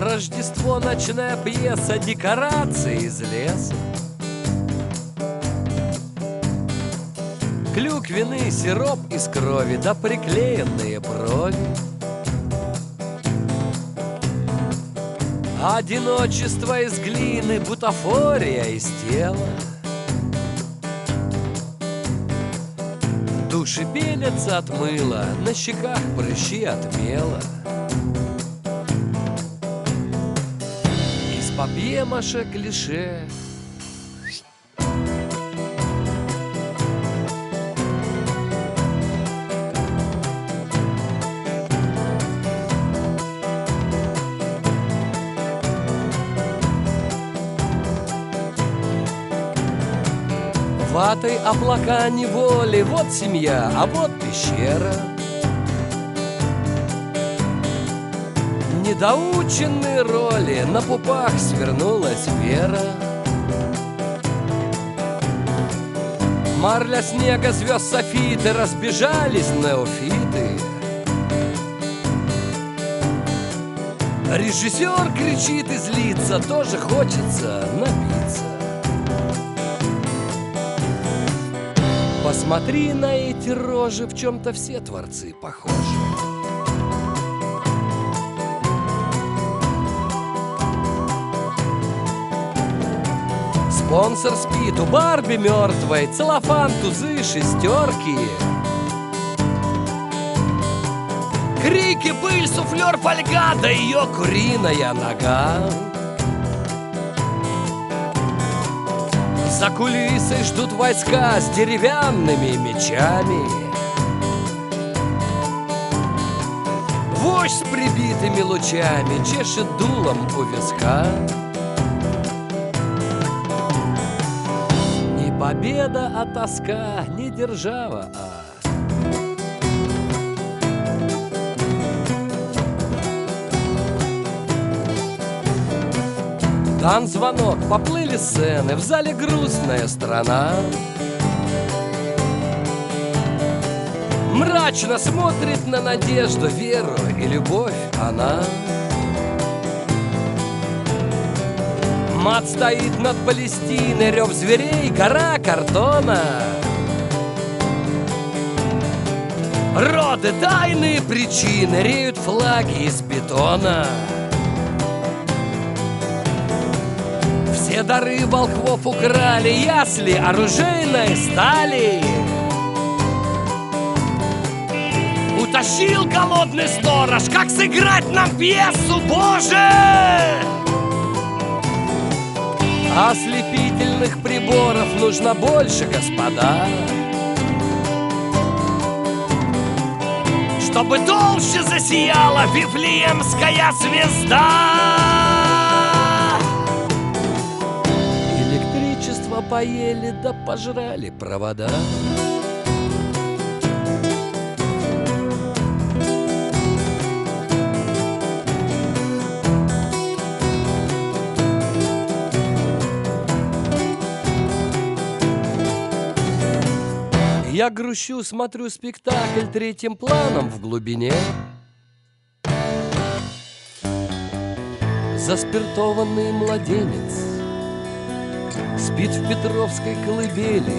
Рождество, ночная пьеса, декорации из леса. Клюквенный сироп из крови, да приклеенные брови. Одиночество из глины, бутафория из тела. Души пенятся от мыла, на щеках прыщи от мела. Из папье-маше клише. Ватой облака неволи, вот семья, а вот пещера. Недоученные роли, на пупах свернулась вера. Марля снега, звезд софиты, разбежались неофиты. Режиссер кричит и злится, тоже хочется напиться. Посмотри на эти рожи, в чем-то все творцы похожи. Спонсор спит, у Барби мертвой, целлофан, тузы, шестерки. Крики, пыль, суфлер, фольга, да ее куриная нога. За кулисой ждут войска с деревянными мечами. Вождь с прибитыми лучами чешет дулом у виска. Не победа, а тоска, не держава, дан звонок, поплыли сцены, в зале грустная страна. Мрачно смотрит на надежду, веру и любовь она. Мат стоит над Палестиной, рев зверей, гора картона. Роды, тайные причины, реют флаги из бетона. Все дары волхвов украли, ясли оружейной стали. Утащил голодный сторож, как сыграть нам пьесу, Боже! Ослепительных приборов нужно больше, господа, чтобы толще засияла Вифлеемская звезда. Электричество поели, да пожрали провода. Я грущу, смотрю спектакль третьим планом в глубине. Заспиртованный младенец спит в Петровской колыбели,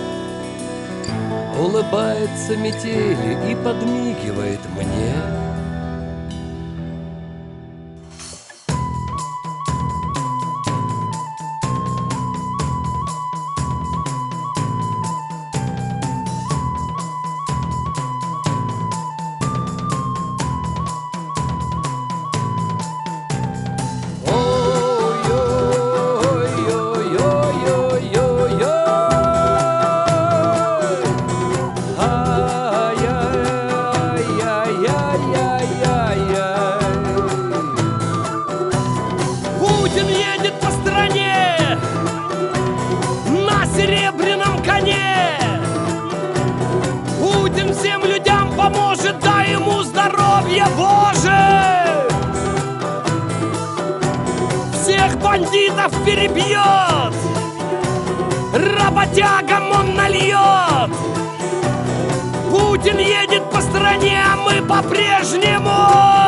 улыбается метели и подмигивает мне. Путин едет по стране на серебряном коне. Путин всем людям поможет, дай ему здоровье, Боже! Всех бандитов перебьет, работягам он нальет. Путин едет по стране, а мы по-прежнему